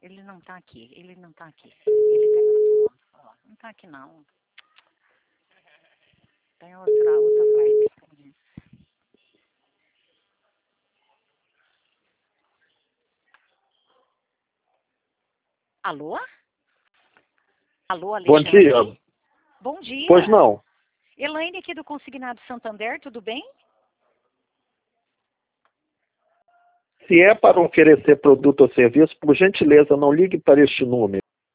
Ele não tá aqui. Ele não tá aqui. Ele tá em outro ponto. Ó, não tá aqui, não. Tá em outra parte. Alô? Alô, Bom Alexandre? dia. Bom dia. Pois não. Elaine aqui do Consignado Santander, tudo bem? Se é para oferecer produto ou serviço, por gentileza, não ligue para este número.